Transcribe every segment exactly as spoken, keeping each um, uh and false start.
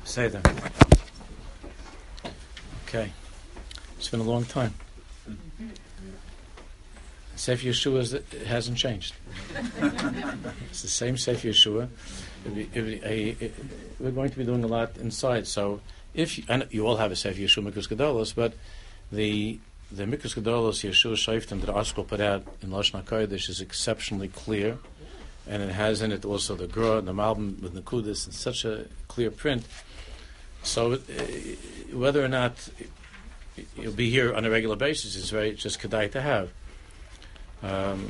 Say that. Okay. It's been a long time. Sefer Yeshua is, it hasn't changed. It's the same Sefer Yeshua. It'd be, it'd be a, it, we're going to be doing a lot inside. So if you, and you all have a Sefer Yeshua Mikros Gedolos, but the the Mikros Gedolos Yeshua Shoftim that Article put out in Lashon HaKodesh is exceptionally clear, and it has in it also the Gra and the Malbim with Nekudas in such a clear print. So uh, whether or not you'll be here on a regular basis is very just kedai to have. Um,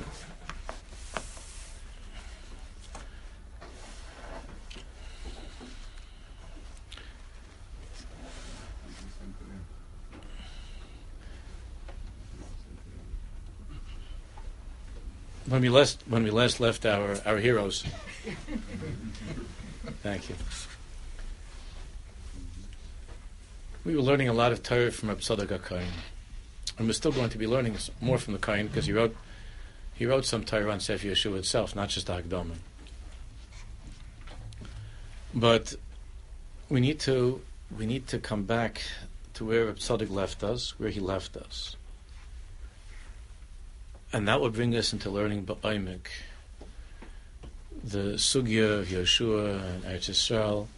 when we last when we last left our, our heroes, thank you. We were learning a lot of Torah from Reb Tzadok HaKohen, and we're still going to be learning more from the Kohen because he wrote he wrote some Torah on Sefer Yeshua itself, not just the Hakdama. But we need to we need to come back to where Reb Tzadok left us, where he left us, and that will bring us into learning Ba'omek, the Sugya of Yeshua and Eretz Yisrael.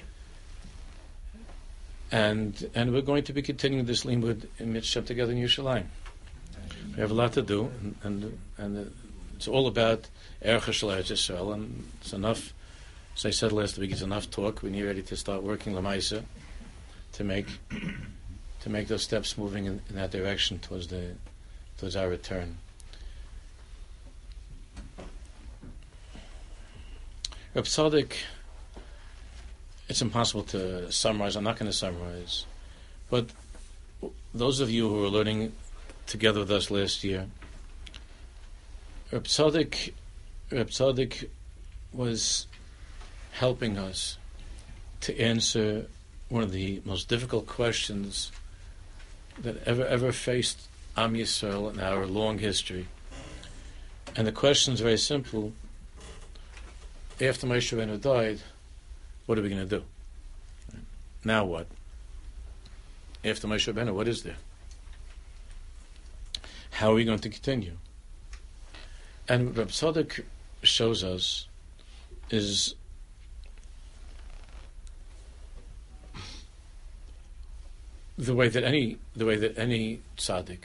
And and we're going to be continuing this limud in Mitzvah together in Yerushalayim. We have a lot to do, and and, and it's all about Erech Shel Eretz Yisrael, and it's enough. As I said last week, it's enough talk. We need ready to start working Lamaisa to make to make those steps moving in, in that direction towards the towards our return. Reb Tzadok, it's impossible to summarize. I'm not going to summarize. But those of you who were learning together with us last year, Reb Tzadok, Reb Tzadok was helping us to answer one of the most difficult questions that ever, ever faced Am Yisrael in our long history. And the question is very simple. After Moshe Rabbeinu died, what are we going to do? Now what? After Moshe Rabbeinu, what is there? How are we going to continue? And Reb Tzadok shows us is the way that any the way that any tzaddik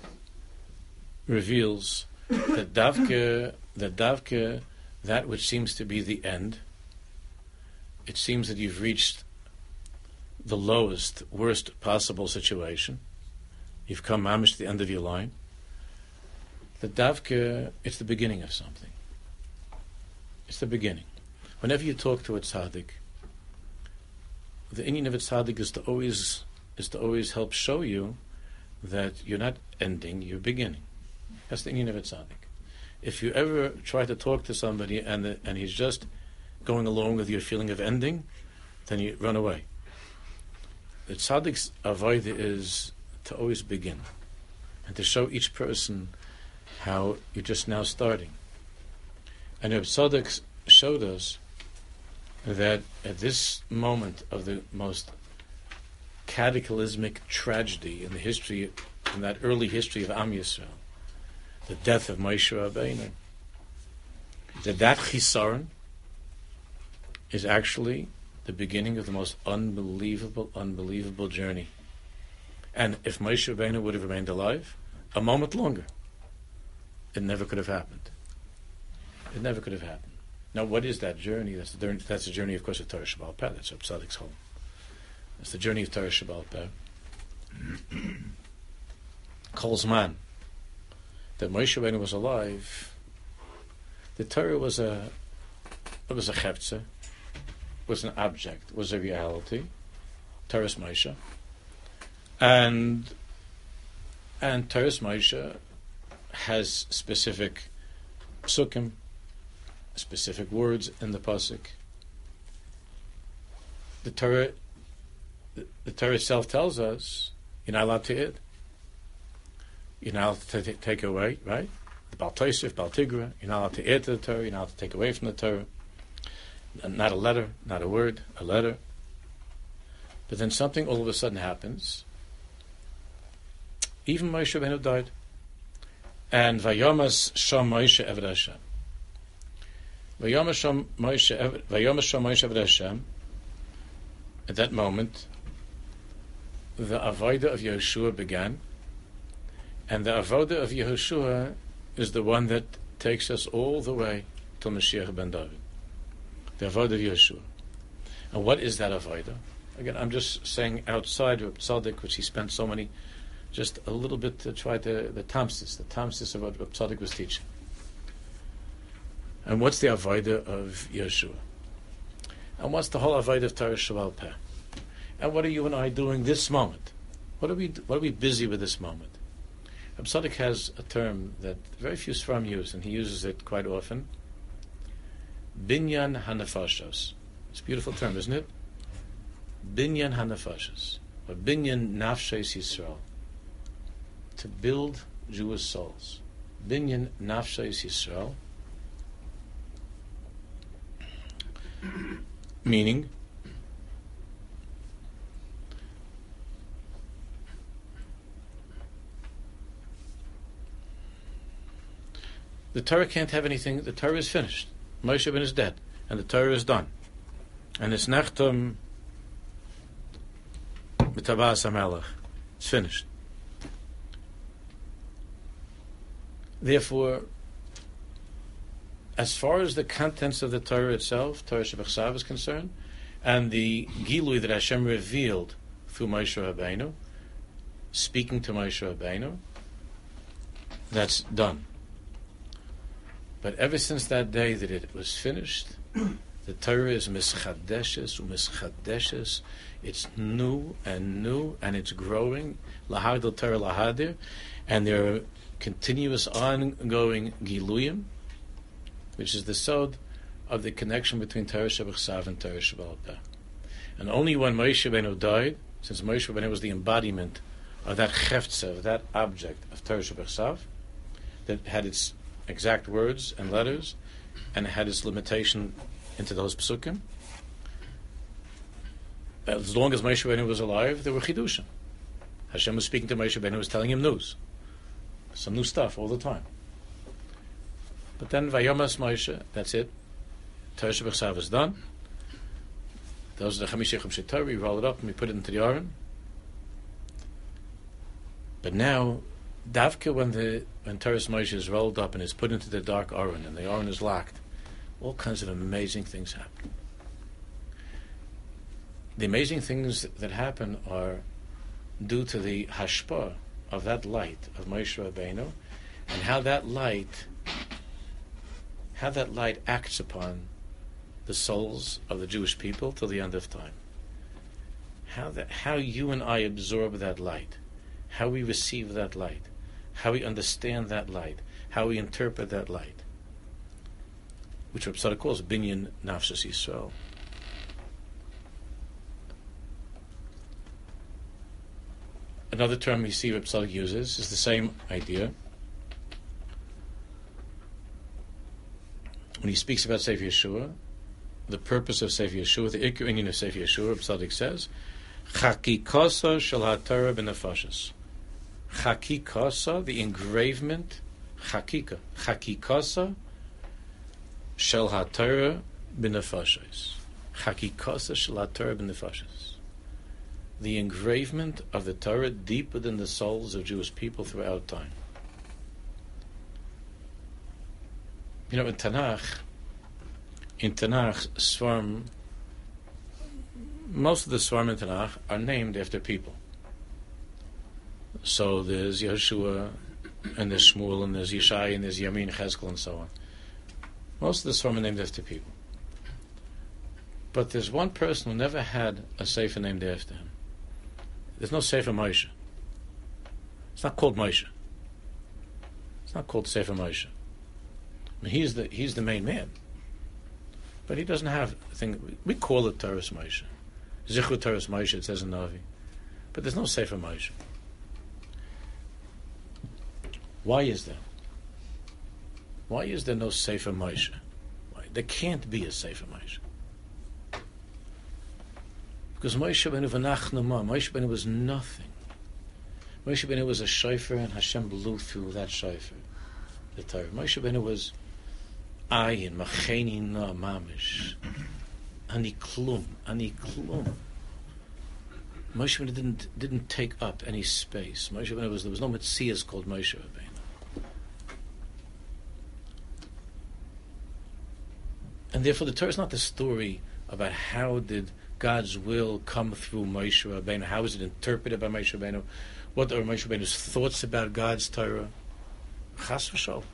reveals that davke that davke that which seems to be the end. It seems that you've reached the lowest, worst possible situation. You've come mamish to the end of your line. The davke, it's the beginning of something. It's the beginning. Whenever you talk to a tzaddik, the inyan of a tzaddik is to always is to always help show you that you're not ending, you're beginning. That's the inyan of a tzaddik. If you ever try to talk to somebody and the, and he's just going along with your feeling of ending, then you run away. The tzaddik's avodah is to always begin and to show each person how you're just now starting. And Reb Tzadok showed us that at this moment of the most cataclysmic tragedy in the history, in that early history of Am Yisrael, the death of Moshe Rabbeinu, that that chisaron is actually the beginning of the most unbelievable, unbelievable journey. And if Moshe Rabbeinu would have remained alive a moment longer, it never could have happened. It never could have happened. Now, what is that journey? That's the, that's the journey, of course, of Torah Sheba'al Peh. That's Reb Tzadok's home. That's the journey of Torah Sheba'al Peh. Kol Zman that Moshe Rabbeinu was alive, the Torah was a it was a cheptza, was an object, was a reality, Torah's Moshe, and and Torah's Moshe has specific psukim, specific words in the pasuk. The Torah, the, the Torah itself tells us you're not allowed to eat. You're not allowed to t- take away, right? The Baal Tosef, Baal Tigra, you're not allowed to add to the Torah, you're not allowed to take away from the Torah. Not a letter, not a word, a letter. But then something all of a sudden happens. Even Moshe Rabbeinu died. And Vayomas Sham Moshe Eved Hashem. Vayomas Sham Moshe Eved Vayomas Sham Moshe Eved Hashem. At that moment, the Avodah of Yehoshua began. And the Avodah of Yehoshua is the one that takes us all the way to Mashiach ben David. The Avodah of Yehoshua. And what is that Avodah? Again, I'm just saying outside of Tzaddik, which he spent so many, just a little bit to try to, the Tamsis, the Tamsis of what Tzaddik was teaching. And what's the Avodah of Yehoshua? And what's the whole Avodah of Torah Sheba'al Peh? And what are you and I doing this moment? What are we, what are we busy with this moment? Reb Tzaddik has a term that very few Sfarim use, and he uses it quite often. Binyan hanefashos. It's a beautiful term, isn't it? Binyan hanefashos, or binyan nafshes Yisrael. To build Jewish souls. Binyan nafshes Yisrael. Meaning, the Torah can't have anything. The Torah is finished. Moshe Rabbeinu is dead, and the Torah is done, and it's nachtom b'tabas hamelech. It's finished. Therefore, as far as the contents of the Torah itself, Torah Shebechsav is concerned, and the Gilui that Hashem revealed through Moshe Rabbeinu, speaking to Moshe Rabbeinu, that's done. But ever since that day that it was finished, the Torah is mischadeshes u'mischadeshes. It's new and new, and it's growing. Lahagdil Torah lahadir, and there are continuous ongoing giluyim, which is the sod of the connection between Torah Shebechsav and Torah Sheba'al Peh. And only when Moshe Rabbeinu died, since Moshe Rabbeinu was the embodiment of that cheftza, of that object of Torah Shebechsav, that had its exact words and letters, and had its limitation into those psukim. As long as Moshe Rabbeinu was alive, there were chidushim. Hashem was speaking to Moshe Rabbeinu, was telling him news, some new stuff all the time. But then Vayomas Moshe, that's it. Torah Shebechsav is done. Those are the Chamish Yechim Shetorah. We roll it up and we put it into the Aron. But now, Davka, when the when Torah Moshe is rolled up and is put into the dark Aron, and the Aron is locked, all kinds of amazing things happen. The amazing things that happen are due to the hashpah of that light of Moshe Rabbeinu, and how that light, how that light acts upon the souls of the Jewish people till the end of time. How that, how you and I absorb that light, how we receive that light, how we understand that light, how we interpret that light, which Reb Tzadok calls Binyan Nafshas Yisrael. Another term you see Reb Tzadok uses is the same idea. When he speaks about Sefer Yeshua, the purpose of Sefer Yeshua, the Iker Inyan of Sefer Yeshua, Reb Tzadok says, Chakikasa shel haTorah b'nefashos. Chakikasa, the engravement, Chakika, Chakikasa shel haTorah b'nefashos. Chakikasa shel haTorah b'nefashos. The engravement of the Torah deep within the souls of Jewish people throughout time. You know, in Tanakh, in Tanakh, Svarim, most of the Svarim in Tanakh are named after people. So there's Yehoshua, and there's Shmuel, and there's Yishai, and there's Yamin, Cheskel, and so on. Most of the Svarim are named after people. But there's one person who never had a sefer named after him. There's no Sefer Moshe. It's not called Moshe. It's not called Sefer Moshe. I mean, he's the he's the main man, but he doesn't have a thing. We call it Torah Moshe, Zichur Torah Moshe. It says in Navi, but there's no Sefer Moshe. Why is there? Why is there no Sefer Moshe? Why? There can't be a Sefer Moshe Because Moshe Rabbeinu v'nachnama, Moshe Rabbeinu was nothing. Moshe Rabbeinu was a shofar, and Hashem blew through that shofar, the Torah. Moshe Rabbeinu was ayin, macheni na mamish, ani klum, ani klum. Moshe Rabbeinu didn't didn't take up any space. Moshe Rabbeinu was there was no Metzias called Moshe Rabbeinu, and therefore the Torah is not the story about how did God's will come through Moshe Rabbeinu. How is it interpreted by Moshe Rabbeinu? What are Moshe Rabbeinu's thoughts about God's Torah? Chas v'shol.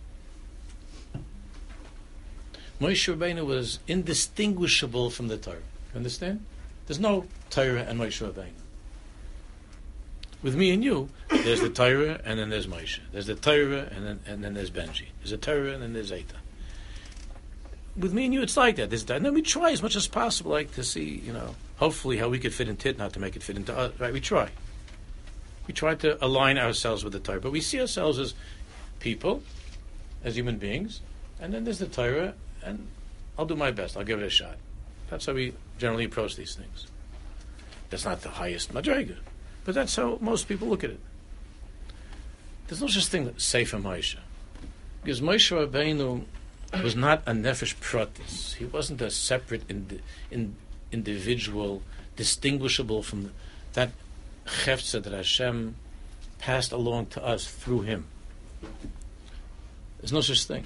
Moshe Rabbeinu was indistinguishable from the Torah. You understand? There's no Torah and Moshe Rabbeinu. With me and you, there's the Torah and then there's Moshe. There's the Torah and then and then there's Benji. There's a Torah and then there's Eita. With me and you, it's like that. There's that. And then we try as much as possible, like to see, you know, hopefully how we could fit into it, not to make it fit into us. Right? We try. We try to align ourselves with the Torah, but we see ourselves as people, as human beings, and then there's the Torah, and I'll do my best. I'll give it a shot. That's how we generally approach these things. That's not the highest madrega, but that's how most people look at it. There's no such thing as Sefer Moshe, because Moshe Rabbeinu was not a nefesh pratis. He wasn't a separate ind- in, individual, distinguishable from that chefza that Hashem passed along to us through him. There's no such thing.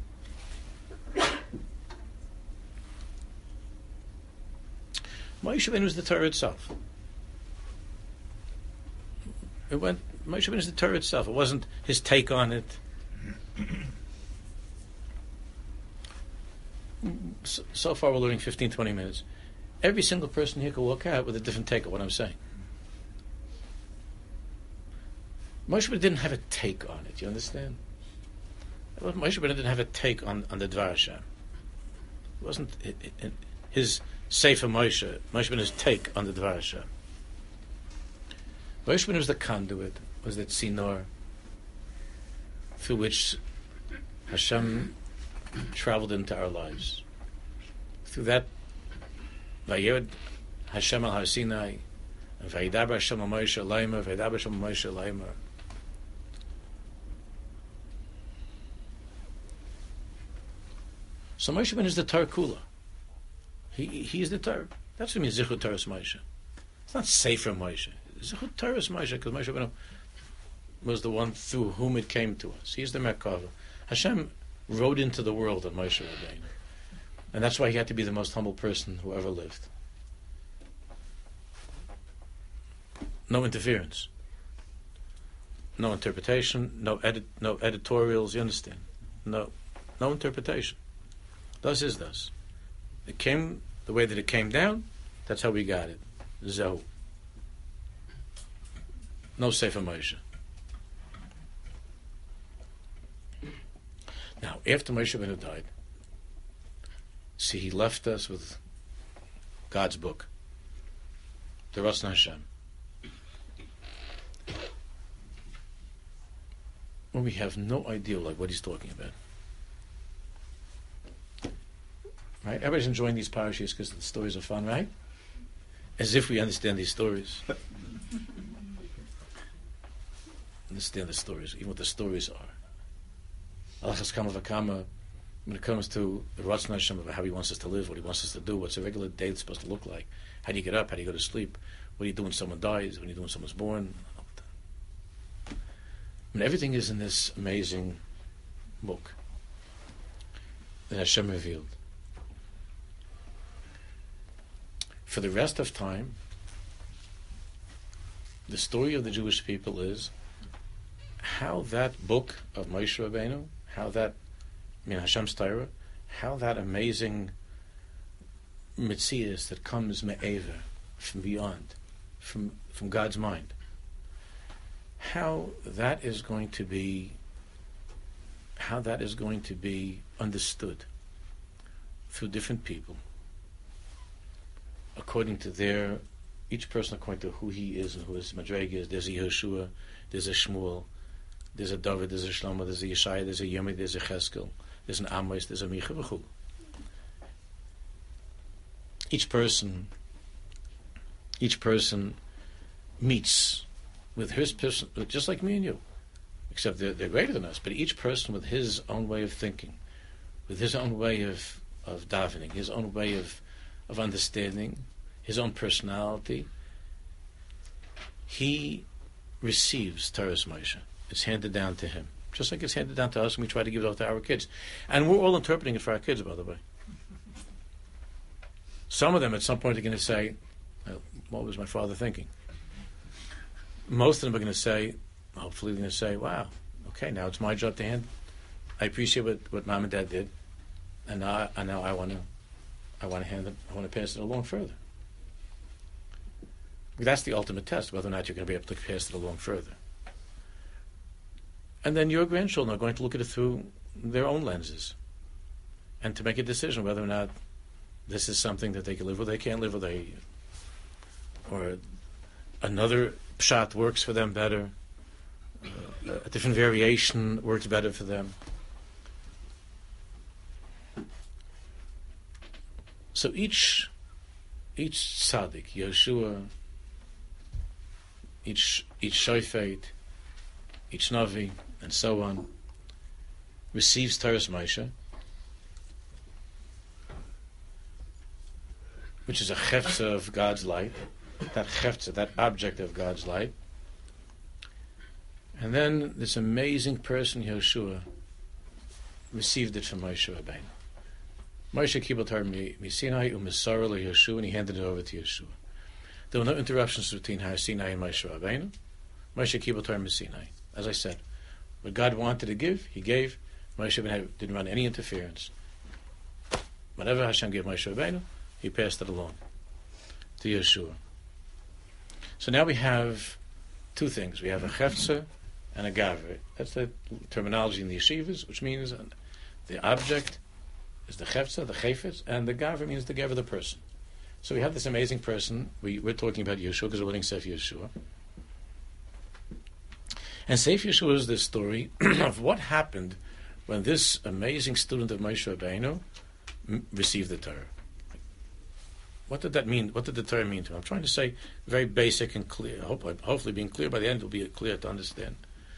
Moshe Rabbeinu was the Torah itself. It went. Moshe Rabbeinu is the Torah itself. It wasn't his take on it. So, so far, we're learning fifteen, twenty minutes. Every single person here can walk out with a different take of what I'm saying. Moshe Rabbeinu didn't have a take on it. You understand? Moshe Rabbeinu didn't have a take on, on the Dvar Hashem. It wasn't it, it, it, his Sefer Moshe. Moshe Rabbeinu's take on the Dvar Hashem. Moshe Rabbeinu was the conduit, was the tzinor through which Hashem traveled into our lives. Through that, Vayered Hashem al Har Sinai, and Vayidaber Hashem al Moshe Leimer, Vayidaber Hashem al Moshe Leimer. So Moshe Rabbeinu is the Torah Kula. He he is the Torah. That's what means Zichut Torah's Moshe. It's not Sefer Moshe. Zichut Torah's Moshe, because Moshe Rabbeinu was the one through whom it came to us. He's the Merkava. Hashem rode into the world on Moshe Rabbeinu. And that's why he had to be the most humble person who ever lived. No interference. No interpretation, no edit, no editorials, you understand? No, no interpretation. Thus is thus. It came the way that it came down, that's how we got it. Zehu. No Sefer Moshe. Now, after Moshe Rabbeinu died, see, he left us with God's book, the Ratzon Hashem. Well, we have no idea like what he's talking about. Right? Everybody's enjoying these parashas because the stories are fun, right? As if we understand these stories. Understand the stories, even what the stories are. Alachas Kama Vakama, when it comes to the Ratzon Hashem of how he wants us to live, what he wants us to do, what's a regular day supposed to look like, how do you get up, how do you go to sleep, what do you do when someone dies, what do you do when someone's born. I mean, everything is in this amazing book that Hashem revealed. For the rest of time, the story of the Jewish people is how that book of Moshe Rabbeinu, how that, I mean Hashem's Torah, how that amazing Metzias that comes me'ever, from beyond, from from God's mind, how that is going to be, how that is going to be understood through different people, according to their, each person according to who he is and who his madrega is. There's a Yehoshua, there's a Shmuel, there's a David, there's a Shlomo, there's a Yeshaya, there's a Yemi, there's a Cheskel, there's an Amos, there's a Micha v'chul. Each person each person meets with his person, just like me and you, except they're, they're greater than us, but each person with his own way of thinking, with his own way of, of davening, his own way of, of understanding, his own personality, he receives Torah's Moshe. It's handed down to him, just like it's handed down to us, and we try to give it out to our kids. And we're all interpreting it for our kids, by the way. Some of them at some point are going to say, what was my father thinking? Most of them are going to say, hopefully they're going to say, wow, okay, now it's my job to hand. I appreciate what, what mom and dad did, and now, and now I want to I want to hand it, I want to pass it along further. That's the ultimate test, whether or not you're going to be able to pass it along further. And then your grandchildren are going to look at it through their own lenses and to make a decision whether or not this is something that they can live with, they can't live with, they, or another pshat works for them better, uh, a different variation works better for them. So each each tzaddik, Yeshua, each each shofet, each navi, and so on, receives Torah's Moshe, which is a chefza of God's light, that chefza, that object of God's light. And then this amazing person, Yeshua, received it from Moshe Rabbeinu. Moshe kibel Torah Sinai u'Misara leYeshua, and he handed it over to Yeshua. There were no interruptions between Har Sinai and Moshe Rabbeinu. Moshe kibel Torah Sinai. As I said, what God wanted to give, He gave. Moshe didn't run any interference. Whatever Hashem gave Moshe Rabbeinu, He passed it along to Yeshua. So now we have two things. We have a chefza and a gavre. That's the terminology in the yeshivas, which means the object is the chefza, the chefetz, and the gavre means the gaver, the person. So we have this amazing person. We, we're talking about Yeshua because we're learning Sefer Yeshua. And Sefer Yeshua is this story of what happened when this amazing student of Moshe Rabbeinu m- received the Torah. What did that mean? What did the Torah mean to him? I'm trying to say very basic and clear. Hope, hopefully being clear by the end it will be clear to understand.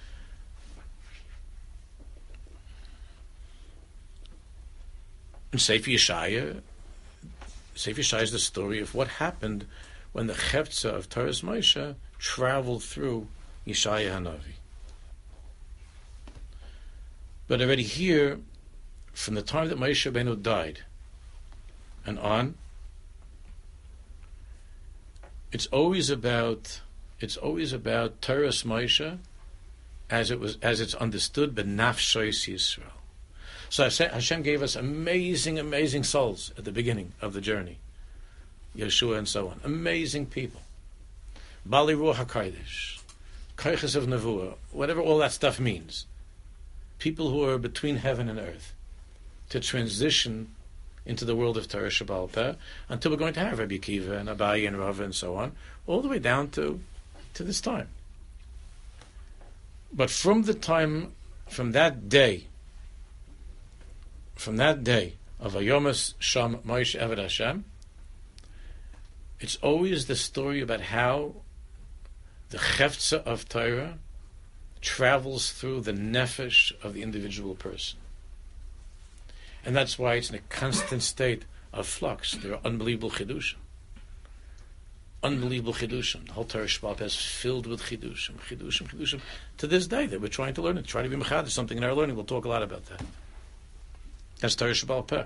In Sefer Yeshaya, Sefer Yeshaya is the story of what happened when the chefza of Torah's Moshe traveled through Yeshaya Hanavi. But already here, from the time that Moshe Rabbeinu died and on, it's always about it's always about Torah's Moshe as it was as it's understood by Nafshos Yisrael. So Hashem gave us amazing, amazing souls at the beginning of the journey, Yeshua and so on. Amazing people, Bali Ruach HaKodesh, Koiches of Nevuah, whatever all that stuff means. People who are between heaven and earth to transition into the world of Torah Shebaal Peh until we're going to have Rabbi Akiva and Abaye and Rava and so on, all the way down to, to this time. But from the time, from that day, from that day of Vayomas Sham Moshe Eved Hashem, it's always the story about how the chefza of Torah travels through the nefesh of the individual person. And that's why it's in a constant state of flux. There are unbelievable chidushim. Unbelievable chidushim. The whole Torah Shebaal Peh is filled with chidushim, chidushim, chidushim. To this day, that we're trying to learn it, trying to be mechad, something in our learning. We'll talk a lot about that. That's Torah Shebaal Peh.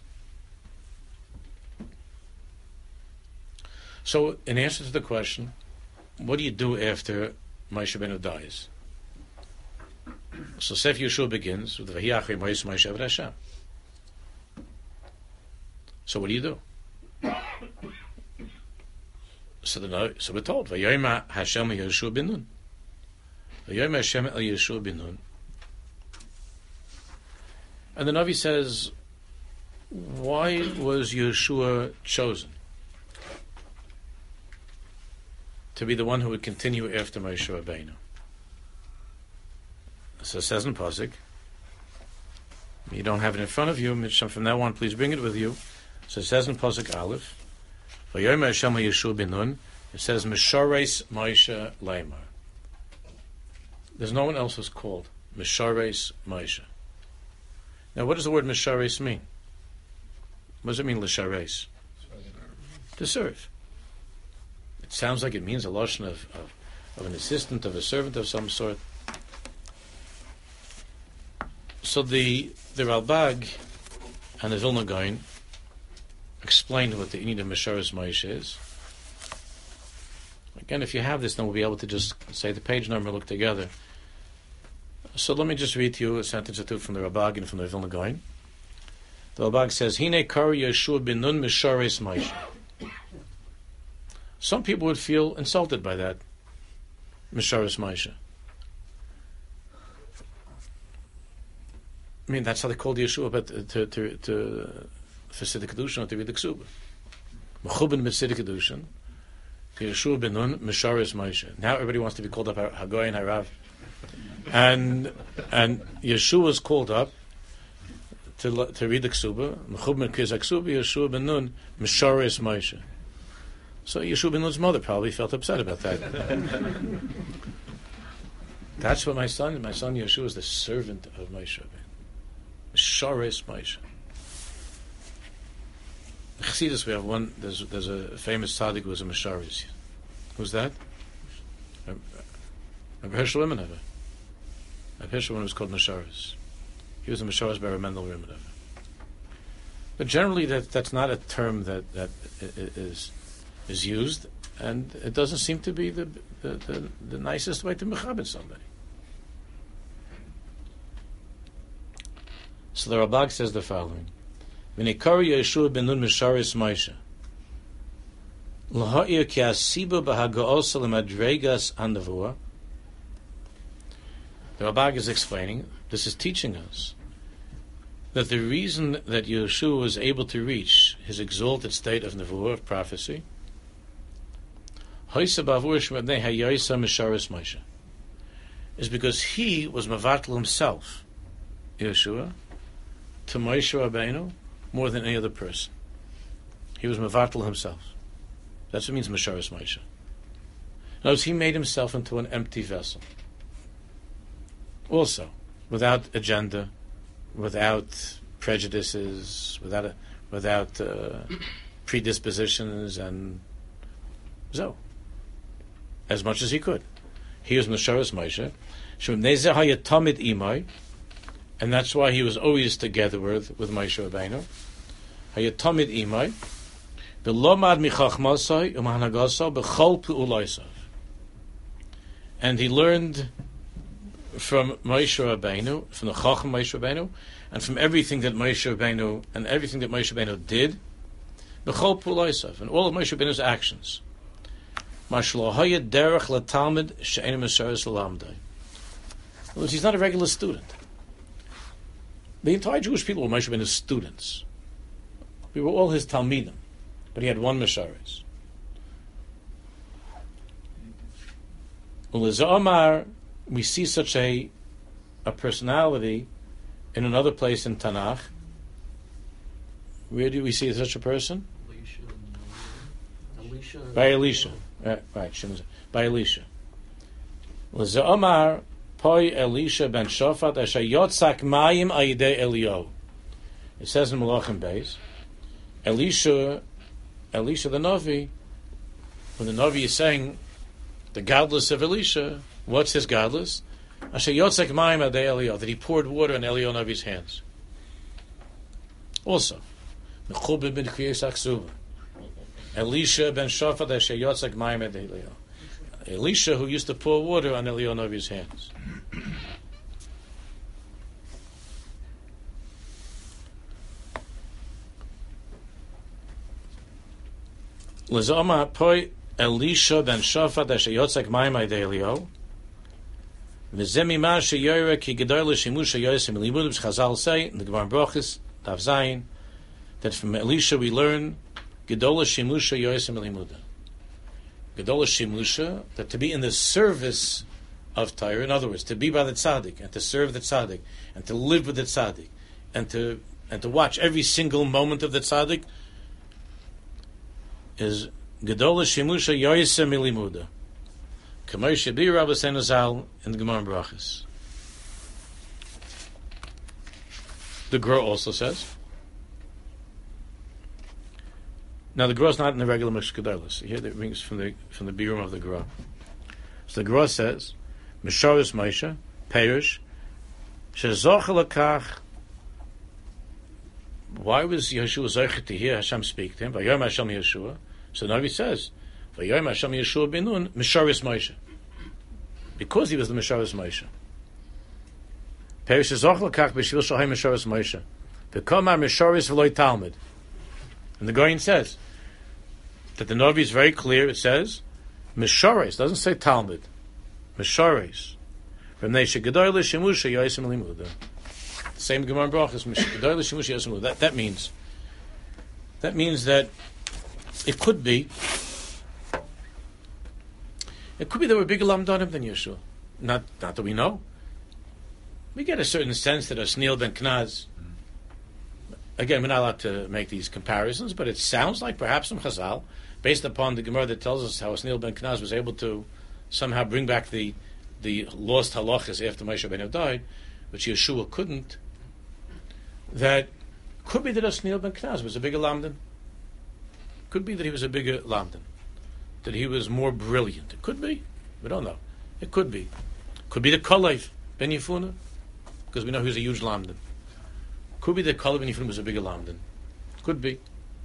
So, in answer to the question, what do you do after Moshe Rabbeinu dies? So Sefer Yeshua begins with Vayachri Moshe Moshe Eved Hashem. So what do you do? So the so we're told Vayoma Hashem el Yeshua ben Nun. Vayoma Hashem el Yeshua ben Nun. And the Navi says, why was Yeshua chosen to be the one who would continue after Moshe Rabbeinu? So it says in Pasuk, you don't have it in front of you, from now on please bring it with you. So it says in Pasuk Aleph, Vayoma Hashem el Yeshua ben Nun, It says Mishares Moshe Leimar. There's no one else who's called Mishares Moshe. Now, what does the word Mishares mean? What does it mean, Lishares? To serve. It sounds like it means a lashon of, of, of an assistant, of a servant of some sort. So the the Ralbag and the Vilna Gaon explained what the Inyan of Mishares Moshe is. Again, if you have this, then we'll be able to just say the page number, look together. So let me just read to you a sentence or two from the Ralbag and from the Vilna Gaon. The Ralbag says, Hine kar Yeshua bin Nun Mishares Moshe. Some people would feel insulted by that. Mishares Moshe. I mean, that's how they called Yeshua, but to, to, to, for Siddur Kedushin or to read the Ksuba. Mechubin mit Siddur Kedushin. Yeshua ben Nun, Mishares Moshe. Now everybody wants to be called up Hagoy and Harav. And and Yeshua is called up to to read the Ksuba. Mechubin Kizak Ksuba, Yeshua ben Nun, Mishares Moshe. So Yeshua ben Nun's mother probably felt upset about that. That's what my son, my son Yeshua is the servant of Moshe. Mishares Moshe. In Chassidus, we have one. There's there's a famous tzaddik who was a Mishares. Who's that? Rabbi Hershel Rimmenhofer. Rabbi Hershel was called Mishares. He was a Mishares by Rabbi Mendel Rimmenhofer. But generally, that that's not a term that that is is used, and it doesn't seem to be the the, the, the nicest way to mechabed somebody. So the Ralbag says the following. V'nekari Yeshua ben Nun Mishares Moshe. L'ha'ir ki asiba b'haga'osa l'madregas hanavua. The Ralbag is explaining, this is teaching us, that the reason that Yeshua was able to reach his exalted state of nevuah, of prophecy, is because he was mevatel himself, Yeshua, to Moshe Rabbeinu, more than any other person. He was mevatel himself. That's what it means Mishares Moshe. In other words, he made himself into an empty vessel. Also, without agenda, without prejudices, without a, without uh, predispositions, and so, as much as he could. He was Mishares Moshe. And that's why he was always together with, with Moshe Rabbeinu. Hayatomid imay, v'lomad michachmasai u'mahanagasai b'chol pu'ulaisav. And he learned from Moshe Rabbeinu, from the Chacham Moshe Rabbeinu, and from everything that Moshe Rabbeinu and everything that Moshe Rabbeinu did, b'chol pu'ulaisav, and all of Moshe Rabbeinu's actions. Mashlo hayad derech latalmid she'enim Mishares l'lamdai. He's not a regular student. The entire Jewish people were Moshe Rabbeinu's students. We were all his Talmidim, but he had one Mishares. Ulizah we see such a a personality in another place in Tanakh. Where do we see such a person? Elisha. By Elisha. Right, right. By Elisha. Ulizah Poi Elisha ben Shofat asher yotzak mayim ayidei Eliyahu. It says in Malachim Beis, Elisha, Elisha the Navi, when the Navi is saying the godless of Elisha, what's his godless? Asher yotzak mayim ayidei Eliyahu, that he poured water in Eliyahu Navi's hands. Also, Mechubed ben Kriyas Aksuba, Elisha ben Shofat asher yotzak mayim ayidei Eliyahu. Elisha, who used to pour water on Eliyahu Navi's hands. L'zoma poi Elisha ben Shafat asher yotzak mayim ayidei Eliyahu. V'zemi ma sheyoyre ki gedol l'shimush hayosim limud, which Chazal say in the Gemara Brachos Daf Zayin, that from Elisha we learn gedol l'shimush hayosim limud. Gedolah Shimusha, that to be in the service of Torah, in other words, to be by the tzaddik, and to serve the tzaddik, and to live with the tzaddik, and to and to watch every single moment of the tzaddik, is Gedola Shimusha Yoyse Milimuda. Kamosha Bi Rabbeinu Zal in the Gemara Brachas. The Gra also says. Now the Gra is not in the regular Mishka Gedolos. Here it brings from the from the Birum of the Gra. So the Gra says, Misharis Moshe, Perish, Shezoch Lakach. Why was Yeshua Zocher to hear Hashem speak to him? Vayom Hashem Yeshua. So the Navi says, Vayom Hashem Yeshua ben Nun, Misharis Moshe. Because he was the Misharis Moshe. Perish Shezoch Lakach B'Shvil Shalhem Misharis Moshe. V'komar Misharis V'loi Talmud. And the Goyin says that the Navi is very clear. It says Misharis, doesn't say Talmud. Misharis. From Neisha Gedoyle Shemusha Yoisim Limuda. Same Gemara Brachas. Gedoyle Shemusha Yoisim Limuda. That that means that means that it could be it could be there were bigger lamdanim than Yeshua. Not not that we know. We get a certain sense that Osniel ben Knaz. Again, we're not allowed to make these comparisons, but it sounds like perhaps from Chazal, based upon the Gemara that tells us how Osniel ben Knaz was able to somehow bring back the the lost halachas after Moshe Rabbeinu died, which Yeshua couldn't. That could be that Osniel ben Knaz was a bigger lamdan. Could be that he was a bigger lamdan, that he was more brilliant. It could be. We don't know. It could be. Could be the Kalev ben Yefuna, because we know he was a huge lamdan. Could be that Kalev ben Yefuna was a bigger lamdan. Could be.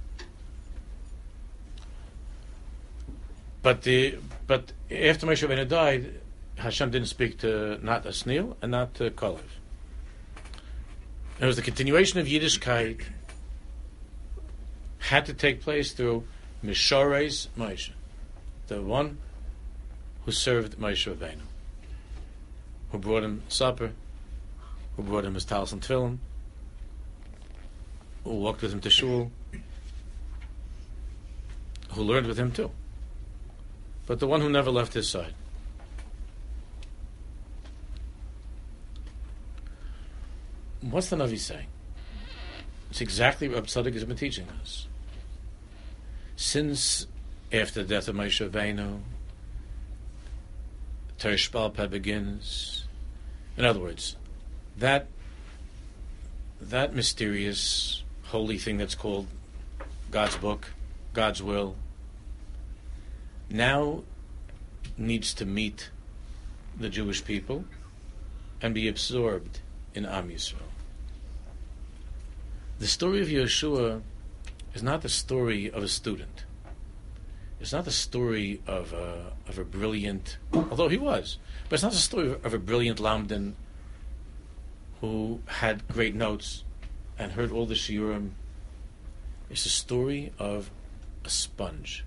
But the but after Moshe Rabbeinu died, Hashem didn't speak to not Osniel and not to Kalev. It was the continuation of Yiddishkeit had to take place through Mishares Moshe, the one who served Moshe Rabbeinu, who brought him supper, who brought him his talis and tefillin, who walked with him to shul, who learned with him too, but the one who never left his side. What's the Navi saying? It's exactly what Tzaddik has been teaching us. Since after the death of Moshe Rabbeinu, Torah Sheba'al Peh begins. In other words, that that mysterious, holy thing that's called God's book, God's will, now needs to meet the Jewish people and be absorbed in Am Yisrael. The story of Yeshua is not the story of a student. It's not the story of a, of a brilliant, although he was, but it's not the story of a brilliant lamdan who had great notes and heard all the shiurim. It's the story of a sponge.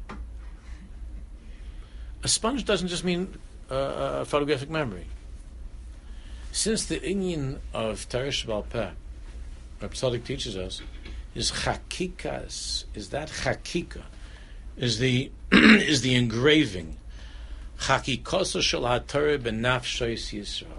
A sponge doesn't just mean uh, a photographic memory. Since the inyan of Torah Sheba'al Peh, Reb Tzadok teaches us, is chakikas, is that chakika, is the is the engraving, chakikoso shel haTorah b'nafshos Yisrael.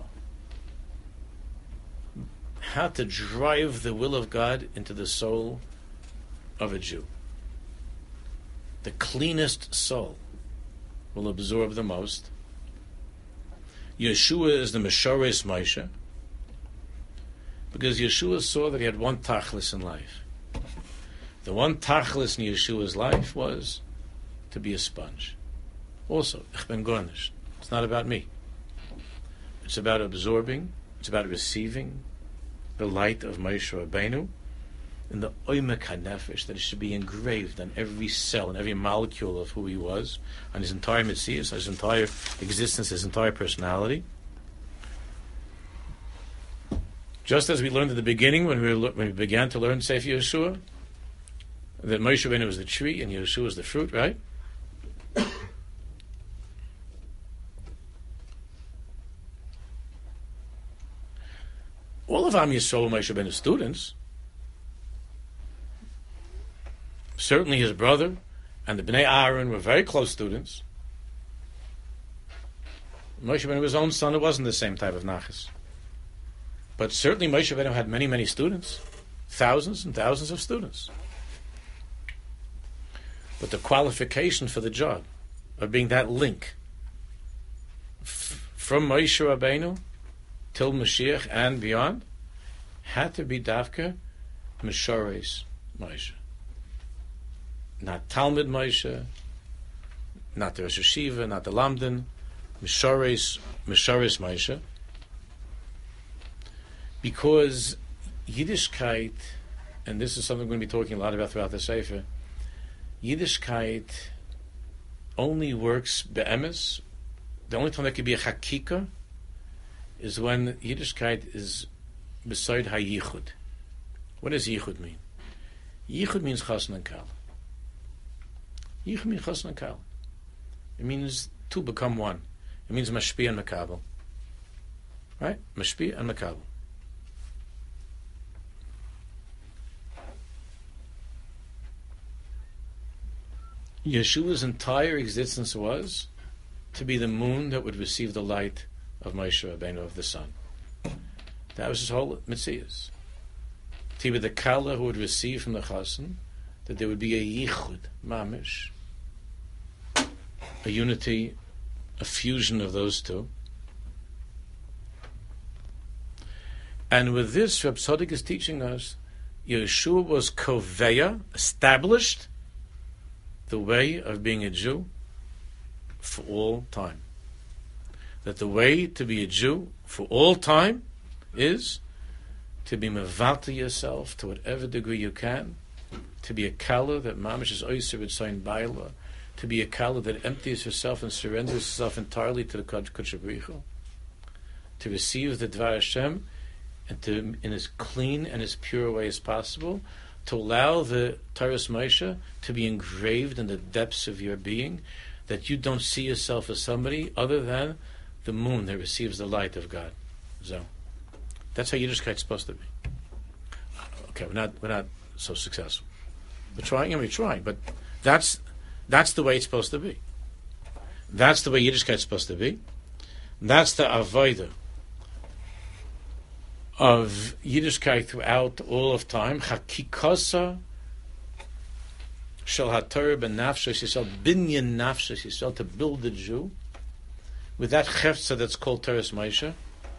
How to drive the will of God into the soul of a Jew. The cleanest soul will absorb the most. Yeshua is the Mishares Moshe, because Yeshua saw that he had one tachlis in life. The one tachlis in Yeshua's life was to be a sponge. Also, ich ben gornish. It's not about me. It's about absorbing, it's about receiving the light of Moshe Rabbeinu in the oimek hanefesh, that it should be engraved on every cell and every molecule of who he was, on his entire mitzvahs, his entire existence, his entire personality. Just as we learned at the beginning when we were, when we began to learn Sefer Yeshua, that Moshe Rabbeinu was the tree and Yeshua was the fruit, right? All of Am Yisrael were Moshe Rabbeinu's students. Certainly his brother and the Bnei Aaron were very close students. Moshe Rabbeinu, his own son, it wasn't the same type of nachas. But certainly Moshe Rabbeinu had many, many students. Thousands and thousands of students. But the qualification for the job of being that link f- from Moshe Rabbeinu till Mashiach and beyond had to be Davka Meshoreis Moshe. Not Talmud Moshe, not the Rosh Hashiva, not the Lamdan, Meshoreis, Meshoreis Moshe. Because Yiddishkeit, and this is something we're going to be talking a lot about throughout the Sefer, Yiddishkeit only works be'emes. The only time there could be a hakika is when Yiddishkeit is beside hayichud. What does yichud mean? Yichud means chasna and kal. Yichud means chasna and kal. It means two become one. It means mashpi and makabel. Right? Mashpi and makabel. Yeshua's entire existence was to be the moon that would receive the light of Moshe Rabbeinu, of the sun. That was his whole mitzvahs. To be the kala who would receive from the chassan, that there would be a yichud, mamish, a unity, a fusion of those two. And with this, Reb Tzadok is teaching us, Yeshua was koveya, established the way of being a Jew for all time. That the way to be a Jew for all time is to be mevalta yourself to whatever degree you can, to be a kala that mamish is oyser with sign baila, to be a kala that empties herself and surrenders herself entirely to the Kodesh Baruch Hu, to receive the Dvar Hashem and to, in as clean and as pure a way as possible, to allow the Taras Moshe to be engraved in the depths of your being, that you don't see yourself as somebody other than the moon that receives the light of God. So that's how Yiddishkeit is supposed to be. Okay, we're not we're not so successful. We're trying and we're trying, but that's that's the way it's supposed to be. That's the way Yiddishkeit is supposed to be. That's the avodah of Yiddishkeit throughout all of time. Chakikasa shel haTorah b'nafshos Yisrael, binyan nafshos Yisrael, to build the Jew with that chefza that's called Taras Moshe.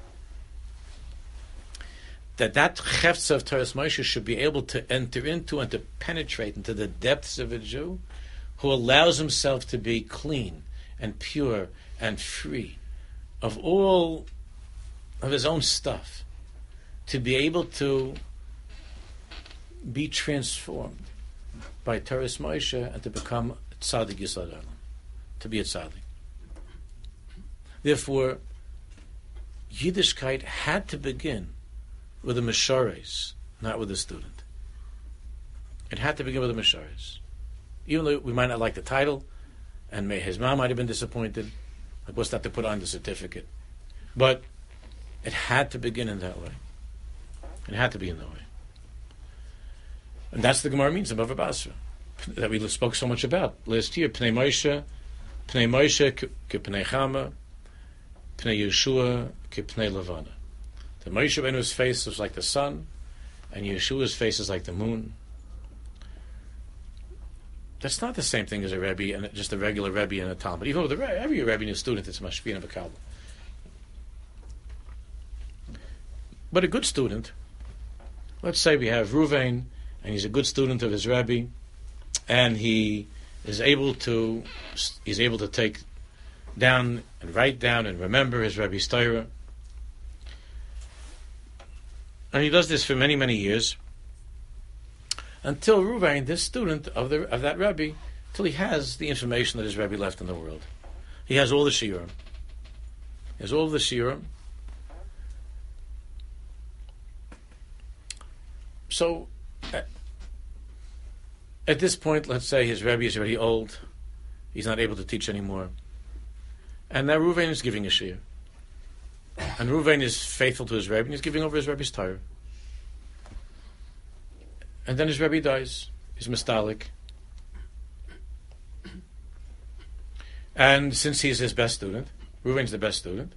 That that chefza of Taras Moshe should be able to enter into and to penetrate into the depths of a Jew who allows himself to be clean and pure and free of all of his own stuff, to be able to be transformed by Taras Moshe and to become tzaddik Yisod Olam, to be a tzaddik. Therefore, Yiddishkeit had to begin with a Meshoreis, not with a student. It had to begin with a Meshoreis. Even though we might not like the title, and may, his mom might have been disappointed, like what's that to put on the certificate? But it had to begin in that way. It had to be in that way. And that's the Gemara means in Bava Basra, that we spoke so much about last year. Pnei Moshe, Pnei Moshe ke Pnei Chama, Pnei Yeshua ke Pnei Levana. The Moshe Rabbeinu's face was like the sun, and Yeshua's face is like the moon. That's not the same thing as a Rebbe and just a regular Rebbe and a Talmud. Even with a Rebbe, every Rebbe and a student, it's a mashpia and a kabbalah. But a good student, let's say we have Ruvain, and he's a good student of his Rebbe, and he is able to he's able to take down and write down and remember his Rebbe's Torah. And he does this for many, many years, until Ruvain, this student of the of that Rebbe, till he has the information that his Rebbe left in the world. He has all the shiurim. He has all the shiurim. So, at, at this point, let's say his Rebbe is already old. He's not able to teach anymore. And now Ruvain is giving a shiur. And Ruvain is faithful to his Rebbe, and he's giving over his Rebbe's Torah. And then his Rebbe dies. He's mistalik. And since he's his best student, Ruvain's the best student,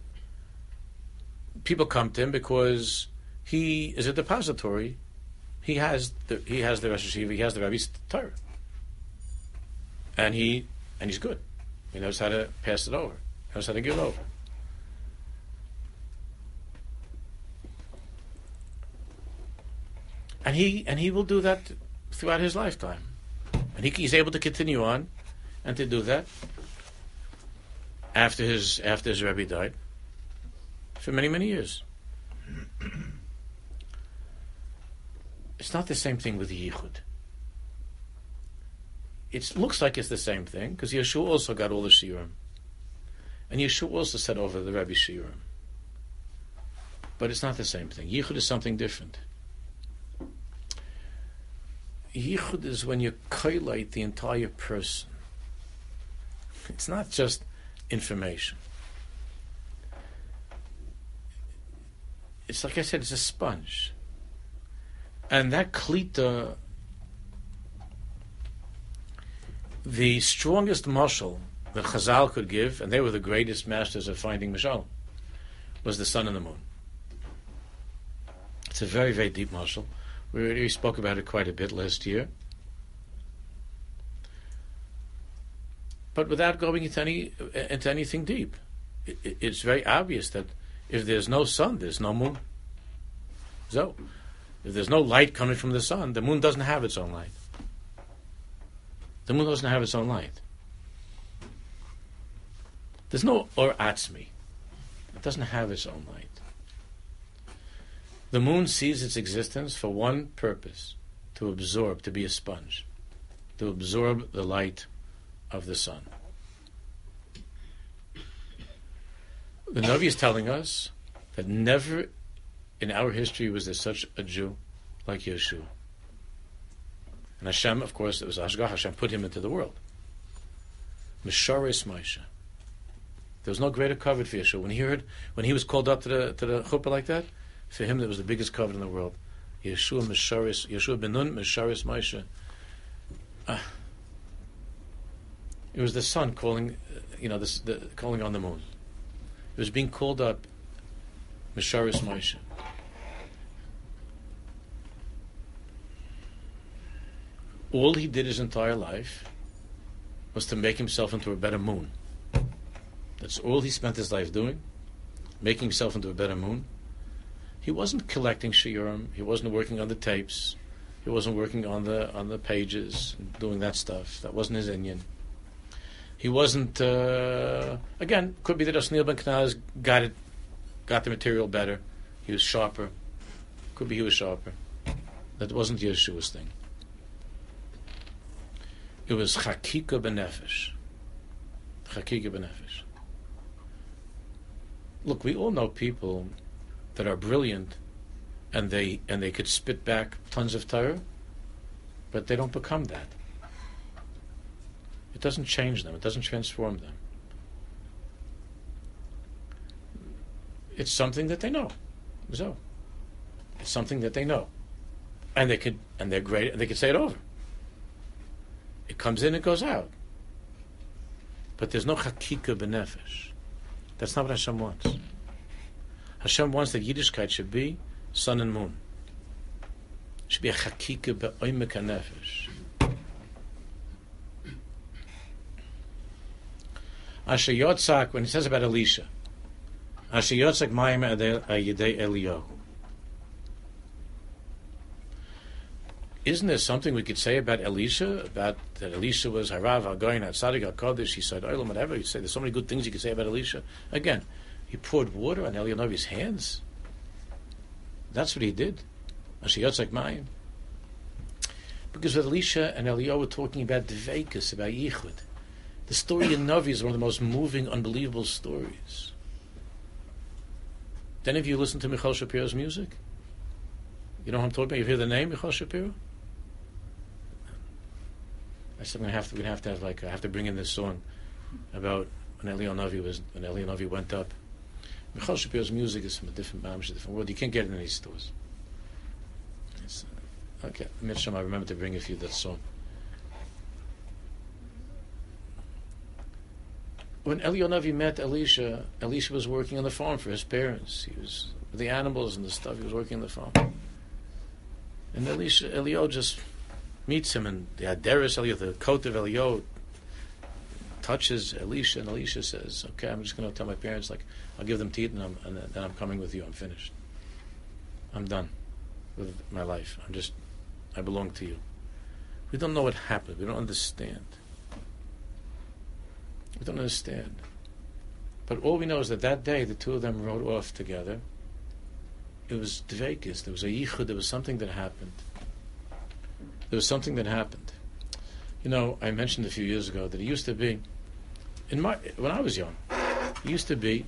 people come to him because he is a depository. He has the he has the Rosh Hashiva, he has the Rebbe's Torah. and he and he's good. He knows how to pass it over. He knows how to give it over. And he and he will do that throughout his lifetime. And he, he's able to continue on and to do that after his after his Rebbe died for many, many years. It's not the same thing with the Yichud. It looks like it's the same thing because Yeshua also got all the Shiurim. And Yeshua also said over the Rebbe Shiurim. But it's not the same thing. Yichud is something different. Yichud is when you collate the entire person. It's not just information. It's like I said, it's a sponge. And that klita, the strongest mashal that Chazal could give, and they were the greatest masters of finding mashal, was the sun and the moon. It's a very, very deep mashal. We already spoke about it quite a bit last year. But without going into any into anything deep, it, it's very obvious that if there's no sun, there's no moon. So, if there's no light coming from the sun, the moon doesn't have its own light. The moon doesn't have its own light. There's no or atzmi. It doesn't have its own light. The moon sees its existence for one purpose, to absorb, to be a sponge, to absorb the light of the sun. The Navi is telling us that never in our history was there such a Jew like Yeshua. And Hashem, of course, it was Ashgach, Hashem put him into the world. Misharis Moshe. There was no greater covet for Yeshua. When he heard, when he was called up to the to the chuppah like that, for him, that was the biggest covet in the world. Yeshua Misharis, Yeshua ben Nun Misharis Moshe. Uh, it was the sun calling, you know, this, the, calling on the moon. It was being called up, Misharis Moshe. All he did his entire life was to make himself into a better moon. That's all he spent his life doing, making himself into a better moon. He wasn't collecting shiurim. He wasn't working on the tapes. He wasn't working on the on the pages, doing that stuff. That wasn't his inyan. He wasn't. Uh, again, could be that Osniel ben Kenaz got it, got the material better. He was sharper. Could be he was sharper. That wasn't Yeshua's thing. It was chakika benefesh. Chakika benefesh. Look, we all know people that are brilliant, and they and they could spit back tons of Torah, but they don't become that. It doesn't change them. It doesn't transform them. It's something that they know. So, it's something that they know, and they could and they're great. And they could say it over. It comes in, it goes out. But there's no chakika benefesh. That's not what Hashem wants. Hashem wants that Yiddishkeit should be sun and moon. It should be a chakika be'oimek hanefesh. Asher yotzak, when he says about Elisha, Asher yotzak mayim yedei Eliyahu. Isn't there something we could say about Elisha? About that Elisha was Harav HaGoyin HaTzadik HaKadosh. He said, Olam, whatever. You say there's so many good things you could say about Elisha. Again, he poured water on Eliyahu's hands. That's what he did. Asher yotzak mayim. Because with Elisha and Eliyahu were talking about Dveikus, about Yichud. The story in Navi is one of the most moving, unbelievable stories. Did any of you listen to Michal Shapiro's music? You know what I'm talking about? You hear the name, Michal Shapiro? I said I'm gonna have to. We're gonna have to have like I have to bring in this song about when Eliyahu Navi was when Eliyahu Navi went up. Michal Shapiro's music is from a different a different world. You can't get it in any stores. It's, uh, okay, Mitchum, I remember to bring a few that song. When Eliyahu Navi met Elisha, Elisha was working on the farm for his parents. He was with the animals and the stuff. He was working on the farm. And Elisha, Eliyahu just meets him, and the Aderis Eliyahu, the coat of Eliyahu, touches Elisha, and Elisha says, "Okay, I'm just going to tell my parents, like, I'll give them teeth, and, I'm, and then I'm coming with you. I'm finished. I'm done with my life. I'm just, I belong to you." We don't know what happened. We don't understand. We don't understand. But all we know is that that day, the two of them rode off together. It was dveikis. There was a yichud. There was something that happened. There was something that happened. You know, I mentioned a few years ago that it used to be, in my when I was young, it used to be.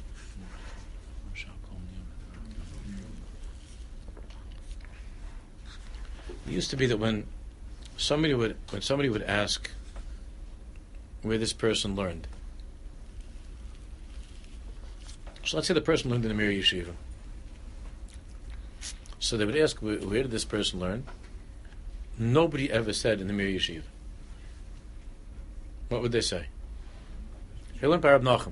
It used to be that when somebody would when somebody would ask where this person learned. So let's say the person learned in the Mir Yeshiva. So they would ask, where, where did this person learn? Nobody ever said in the Mir Yeshiva. What would they say? He learned by Rab Nachum.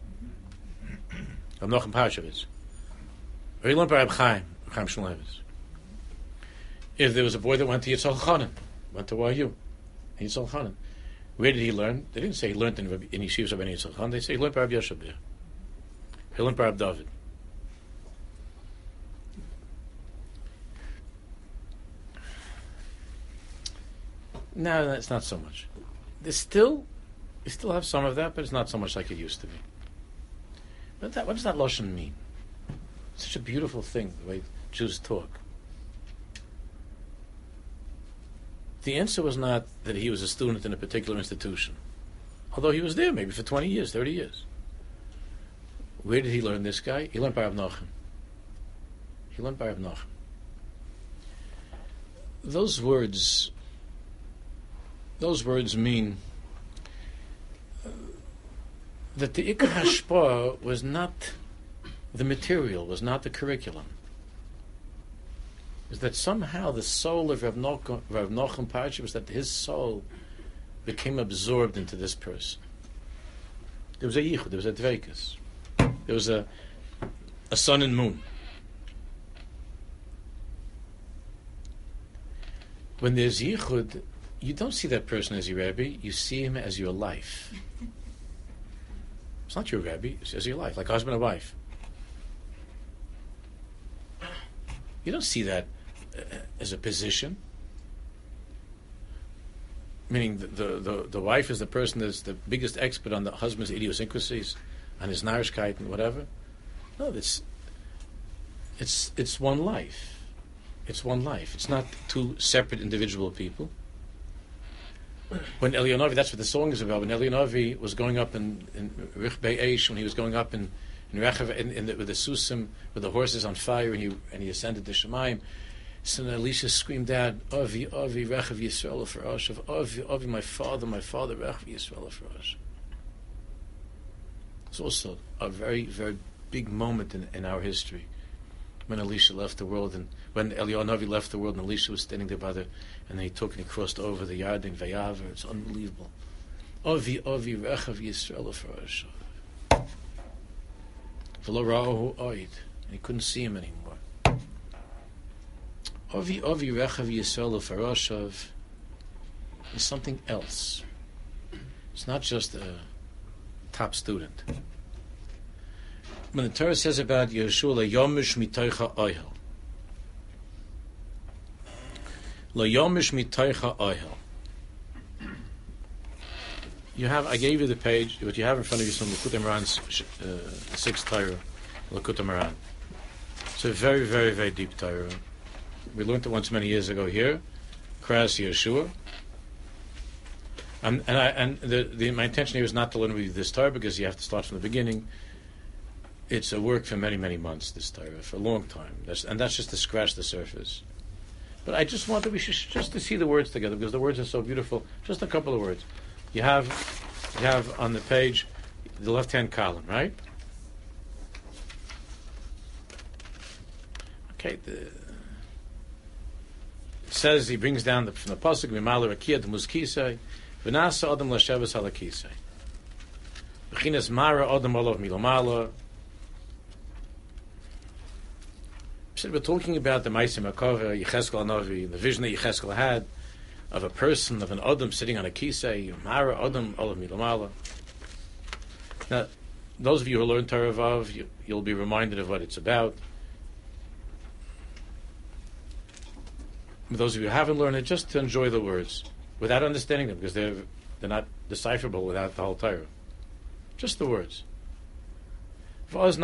Rab Nachum Pashavitz. Or he learned by Rab Chaim, Chaim Shmulevitz. If there was a boy that went to Yitzhak Chanan, went to Y U, Yitzhak Chanan, where did he learn? They didn't say he learned in, in Yeshivas of Yitzhak Chanan. They say he learned by Rab Yeshabir. He learned by Rab David. No, that's not so much. There's still, you still have some of that, but it's not so much like it used to be. But that, what does that lashon mean? It's such a beautiful thing, the way Jews talk. The answer was not that he was a student in a particular institution, although he was there maybe for twenty years, thirty years. Where did he learn this guy? He learned by Rab Nachum. He learned by Rab Nachum. Those words, those words mean uh, that the Ikar Hashpah was not the material, was not the curriculum. Is that somehow the soul of Rav Nachum, Rav Nachum Parsha was that his soul became absorbed into this person. There was a yichud, there was a dveikus, there was a a sun and moon. When there's yichud, you don't see that person as your Rebbe, you see him as your life. It's not your Rebbe, it's as your life, like husband and wife. You don't see that uh, as a position. Meaning the, the, the, the wife is the person that's the biggest expert on the husband's idiosyncrasies, on his narishkeit and whatever. No, it's, it's, it's one life. It's one life. It's not two separate individual people. When Eliyahu, that's what the song is about. When Eliyahu was going up in, in Rich Be'esh, when he was going up in in Rechav, in, in the, with the susim, with the horses on fire, and he and he ascended to Shemaim. So Elisha screamed out, "Avi, Avi, Rechav Yisrael for us, Avi, Avi, my father, my father, Rechav Yisrael for us." It's also a very, very big moment in, in our history when Elisha left the world, and when Eliyahu left the world, and Elisha was standing there by the, and then he took and he crossed over the Yarden Vayaver. It's unbelievable. Avi, Avi, Rechav Yisrael for us. And he couldn't see him anymore. Avi Avi Rechav Yisrael Farashav is something else. It's not just a top student. When the Torah says about Yeshua, La Yomish Mitoicha Oyhel. La Yomish Mitoicha Oyhel. You have, I gave you the page, what you have in front of you is from Likutei Moharan's uh, sixth Torah, Likutei Moharan. It's a very, very, very deep Torah. We learned it once many years ago here, Kras Yeshua. And, and, I, and the, the, my intention here is not to learn with you this Torah because you have to start from the beginning. It's a work for many, many months, this Torah, for a long time. That's, and that's just to scratch the surface. But I just wanted we should just to see the words together because the words are so beautiful. Just a couple of words. You have, you have on the page, the left-hand column, right? Okay. The, it says he brings down the, from the pasuk Mimala Rakia to Muskisei, V'nasa Adam Lashavas Halakisei, V'chinas Mara Adam Olav Milomala. So we're talking about the Ma'aseh Makaveh Yecheskel Hanavi, the vision that Yecheskel had of a person, of an Adam sitting on a kisei, Mara Adam Olav Milomala. Now, those of you who learn Torah Vav, you, you'll be reminded of what it's about. Those of you who haven't learned it, just to enjoy the words without understanding them, because they're they're not decipherable without the whole Torah. Just the words. There was a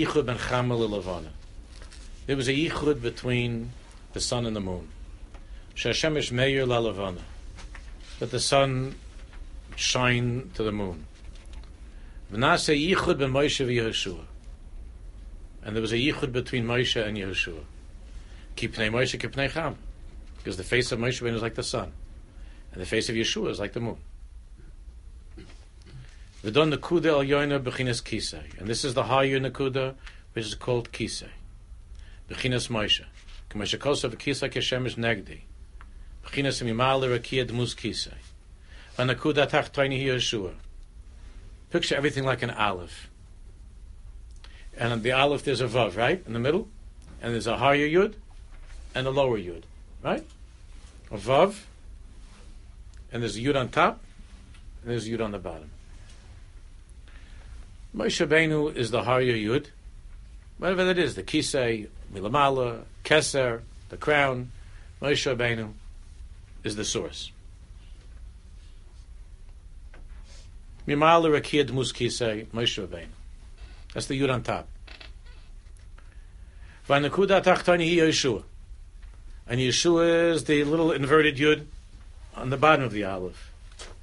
yichud between the sun and the moon. That the sun shine to the moon. And there was a yichud between Moshe and Yehoshua. Kipnei Moshe kipnei Cham. Because the face of Moshe is like the sun. And the face of Yeshua is like the moon. V'don nekuda el yoina b'chinas kisei. And this is the higher nekuda, which is called kisei. B'chinas Moshe. K'moshe kosav kisei keshemesh negdi. B'chinas mimale rakia d'mus kisei. V'nekuda tachtayni Yeshua. Picture everything like an aleph. And on the aleph there's a vav, right? In the middle. And there's a higher yud and a lower yud. Right? A vav. And there's a yud on top. And there's a yud on the bottom. Moshe Rabbeinu is the higher yud. Whatever that is. The kisei, milamala, keser, the crown. Moshe Rabbeinu is the source. Mimala rakia d'mus kisei, Moshe Rabbeinu. That's the yud on top. V'anakuda tachtani hi Yeshua. And Yeshua is the little inverted yud on the bottom of the aleph.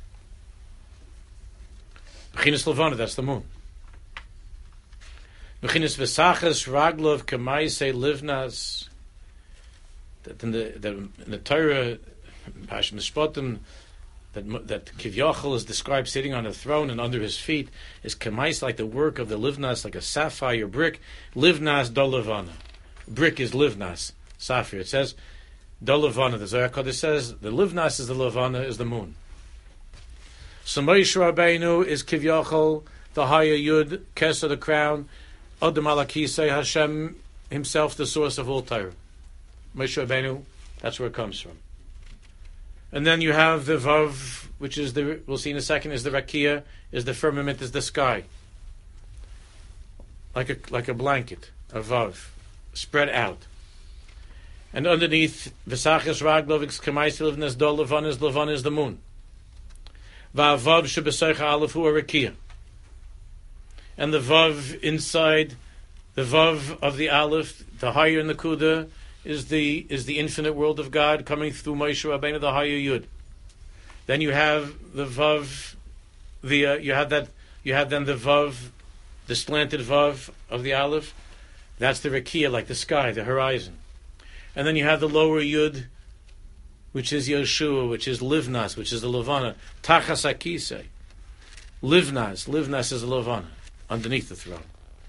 B'chinas levana, that's the moon. B'chinas v'sachas raglov k'maisei livnas. That in the, the, in the Torah, Pash Mishpatim, that that Kivyachal is described sitting on a throne, and under his feet is k'mais, like the work of the livnas, like a sapphire brick. Livnas dolavana. Brick is livnas, sapphire. It says dolavana. The Zohar Kodesh says the livnas is the lavana, is the moon. So Moshe Rabbeinu is Kivyachal, the higher yud, Keser, the crown, Adam Alakisei, Hashem himself, the source of all Torah. Moshe Rabbeinu, that's where it comes from. And then you have the Vav, which is the, we'll see in a second, is the Rakia, is the firmament, is the sky. Like a like a blanket, a Vav, spread out. And underneath, V'sachas Raglovix Kamaisi Livnas Do Levan is Levan is the moon. Va'avav Shebesoicha Alefu Rakia. And the Vav inside, the Vav of the Aleph, the higher in the Kuda, is the is the infinite world of God coming through Moshe Rabbeinu, the higher Yud. Then you have the Vav, the uh, you have that you have then the Vav, the slanted Vav of the Aleph. That's the Rakia, like the sky, the horizon. And then you have the lower Yud, which is Yeshua, which is Livnas, which is the Levana. Tachas Akisei. Livnas, Livnas is the Levana, underneath the throne.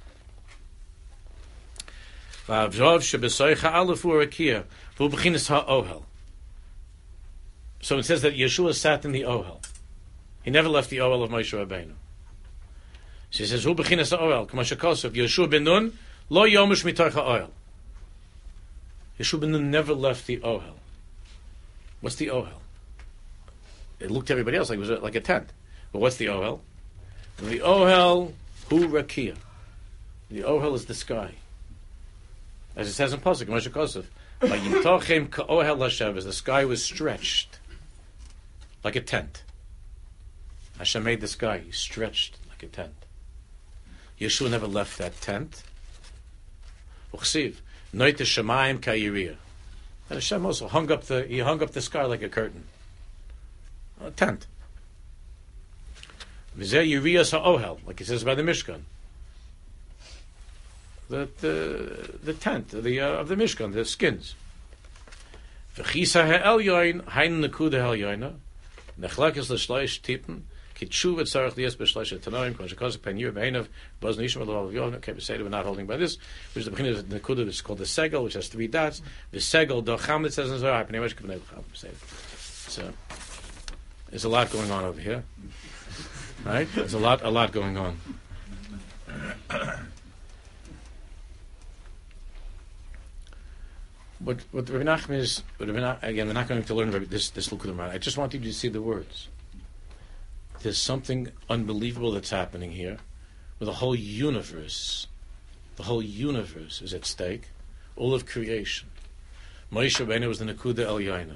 So it says that Yeshua sat in the Ohel. He never left the Ohel of Moshe Rabbeinu. She says, "Hu b'chinas ha'ohel." K'masha Kosov, Yeshua ben Nun lo yomush mitoch ha'ohel. Yeshua ben Nun never left the Ohel. What's the Ohel? It looked to everybody else like it was like a tent. But what's the Ohel? The Ohel, hu rakia. The Ohel is the sky. As it says in Pasuk, Moshe Kosov, "Vayimtochem ka'ohel Hashem," as the sky was stretched like a tent. Hashem made the sky stretched like a tent. Yeshua never left that tent. Uchsiv, noite shemayim ka'yiriyah. And Hashem also hung up the he hung up the sky like a curtain, a tent. V'zeh yiriyas ha'ohel, like it says by the Mishkan. The, the the tent the uh, of the Mishkan, the skins. V'chisa ha'elyoin hein nekuda ha'elyoina nechlekes l'shleish tipen kitshuv etzarech lias b'shleish tanoim kol shekosek pen yir b'einav baz nishma l'val v'yon. Okay, we say we're not holding by this, which is the beginning of the nekuda, which is called the segel, which has three dots. The segel docham, it says in Zohar, so there's a lot going on over here, right? There's a lot a lot going on. What what Rabbi Nachman is, what Rabbi Nach, again, we're not going to learn about this this Likud Imran. I just want you to see the words. There's something unbelievable that's happening here. where the whole universe, the whole universe is at stake, all of creation. Moshe Rabbeinu was the Nekuda Elyoina.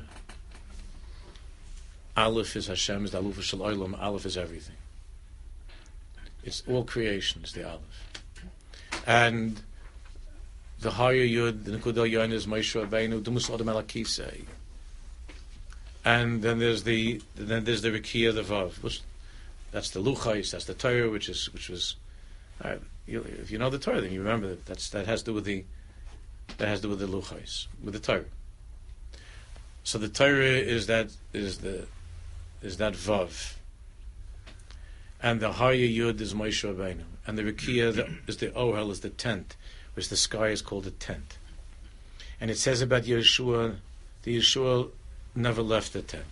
Aleph is Hashem, is the Aleph Shel Olam. Aleph is everything. It's all creation, is the Aleph. And the higher Yud, the Nekuda Elyoina is Moshe Rabbeinu, Dumus Adam Elakisei. And then there's the then there's the Rikiya, the Vav. Which, that's the Luchais, that's the Torah, which is which was. Uh, you, if you know the Torah, then you remember that that's, that has to do with the that has to do with the Luchais, with the Torah. So the Torah is that is the is that Vav, and the higher Yud is Moshe Rabbeinu, and the Rikiya the, is the Ohel, is the tent, which the sky is called a tent. And it says about Yeshua, the Yeshua never left the tent.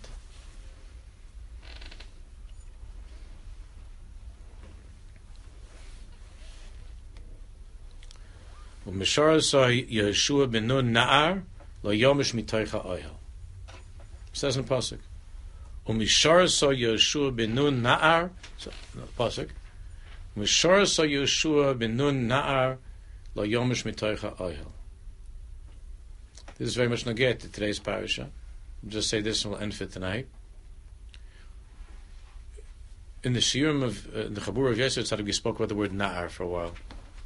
Mishara saw Yeshua ben Nun Na'ar lo yomish mitoicha oyel. Says in the pasuk. Umishara saw Yeshua ben Nun Na'ar. So, no, pasuk. Mishara saw Yeshua ben Nun Na'ar lo yomish mitoicha oyel. This is very much negate to today's parasha. I'll just say this and we'll end for tonight. In the shiurim of uh, the Chabur of Yesod Tzaddik, we spoke about the word Na'ar for a while.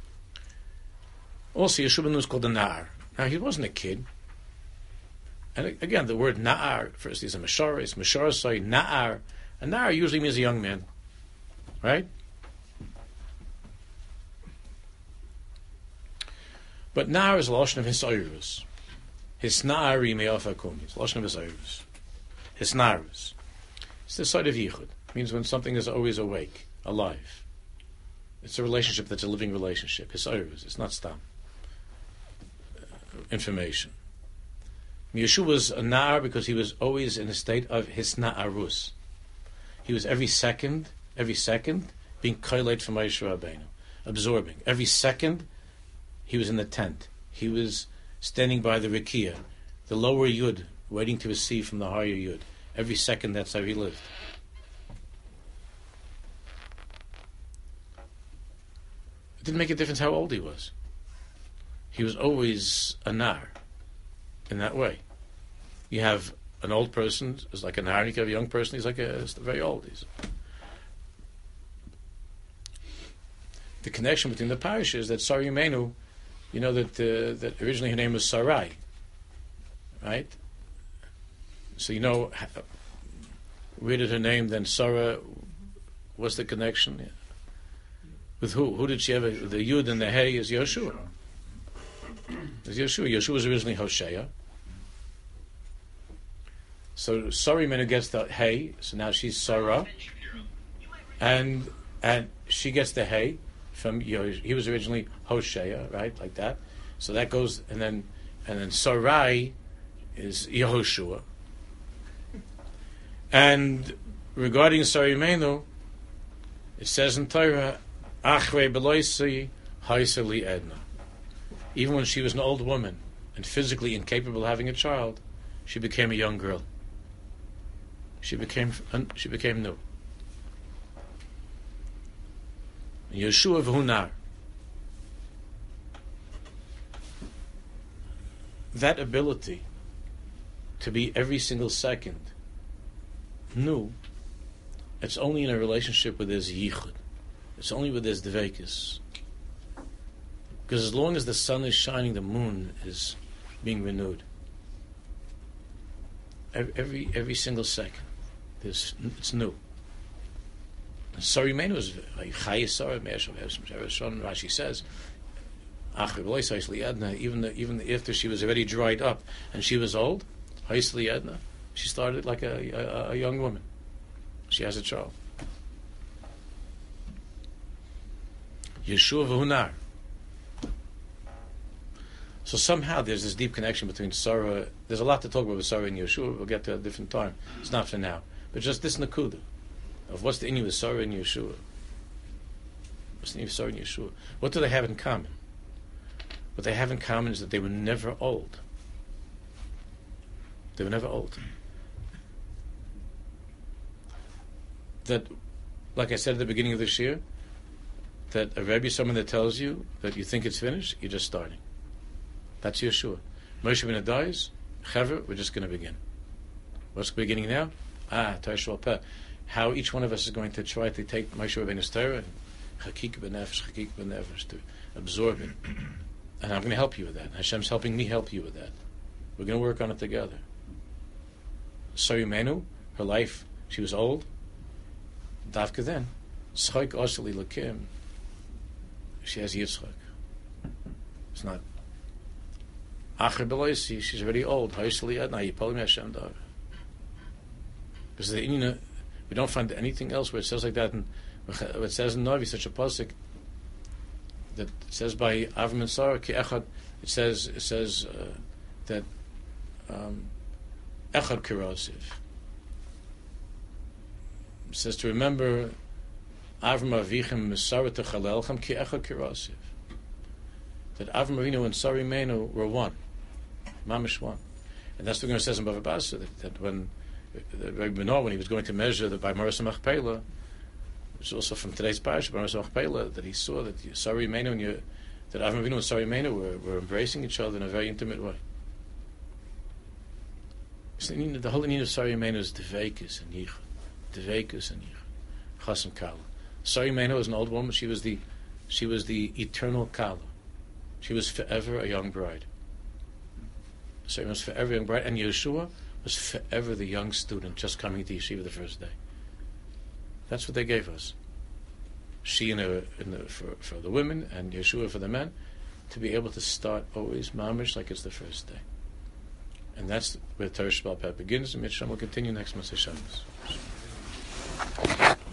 Also, Yeshua ben Nun was called a Na'ar. Now, he wasn't a kid. And again, the word Na'ar, first is a Meshara, it's Meshara Soy, Na'ar. A Na'ar usually means a young man. Right? But Na'ar is a Lashon of Hisayrus. His Na'ari me'afakum. It's a Lashon of Hisayrus. His Na'arus. It's the side of Yichud. It means when something is always awake, alive. It's a relationship that's a living relationship. Hisayrus. It's not stam. Information. Yeshua was a na'ar because he was always in a state of his na'arus. He was every second, every second being koiled from Moshe Rabbeinu, absorbing. Every second he was in the tent. He was standing by the Rikiya, the lower Yud, waiting to receive from the higher Yud. Every second that's how he lived. It didn't make a difference how old he was. He was always a nar in that way. You have an old person is like a nar, and you have a young person, he's like a, very old. He's, the connection between the parashas is that Sarai Menu, you know that uh, that originally her name was Sarai, right? So you know where did her name then Sarah? What's the connection? With who? Who did she have? A, the Yud and the Hey is Yeshua. Is Yeshua. Yeshua was originally Hosea. So Sarai Menu gets the Hey, so now she's Sarah, and and she gets the Hey from Yehoshua. He was originally Hosea, right, like that. So that goes, and then and then Sarai is Yehoshua. And regarding Sarai Menu, it says in Torah, Achre beloisi haiseli Edna. Even when she was an old woman and physically incapable of having a child, she became a young girl. She became she became new. Yeshua v'hunar. That ability to be every single second new, it's only in a relationship where there's yichud. It's only where there's dveikis. Because as long as the sun is shining, the moon is being renewed. Every every, every single second, there's, it's new. Sarai Menu was like Chayis Sarah, Rashi says, even the, even after she was already dried up and she was old, she started like a, a, a young woman. She has a child. Yeshua v'hunar. So somehow there's this deep connection between Sarah. There's a lot to talk about with Sarah and Yeshua. We'll get to a different time. It's not for now. But just this nakuda of what's the inyan with Sarah and Yeshua. What's the inyan with Sarah and Yeshua? What do they have in common? What they have in common is that they were never old. They were never old. That, like I said at the beginning of this year, that a Rebbe is someone that tells you that you think it's finished, you're just starting. That's Yeshua. Moshe Rabbeinu dies, Chaver, we're just going to begin. What's beginning now? Ah, Torah Sheba'al Peh. How each one of us is going to try to take Moshe Rabbeinu's Torah and Chakik b'nefesh, Chakik b'nefesh, to absorb it. And I'm going to help you with that. And Hashem's helping me help you with that. We're going to work on it together. Sari Menu, her life, she was old. Davka then, Schok Oseli Lakim, she has Yitzchak. It's not. Acher Beloisi, she's already old. Haiseli Adna, Yipolim Hashem Dav. Because the Indian, we don't find anything else where it says like that. And it says in Novi, such a pasuk that it says by Avram and Sarah, Ki Echad, it says it says uh, that um, Echad Kirosiv. It says to remember Avram Avichem Misara Techalelchem Ki Echad Kirosiv. That Avram Avinu and Sari Menu were one, mamish one, and that's what we're going to say in Bava Basra, that, that when Rabbi Benoah, when he was going to measure the by Maras Machpelah, which is also from today's parasha, Maras Machpelah, that he saw that Sari Menu and you, that Avram Avinu and Sari Menu were, were embracing each other in a very intimate way. So the whole meaning of Sari Menu is Devekis and Yichud, Devekis and Yichud, Chasam Kala. Sari Menu was an old woman. She was the she was the eternal Kala. She was forever a young bride. So was forever a young bride, and Yeshua was forever the young student just coming to yeshiva the first day. That's what they gave us. She in, a, in the, for, for the women, and Yeshua for the men, to be able to start always mamish like it's the first day. And that's where Torah Sheba'al Peh begins, and Mitzvah will continue next Moshe Shabbos.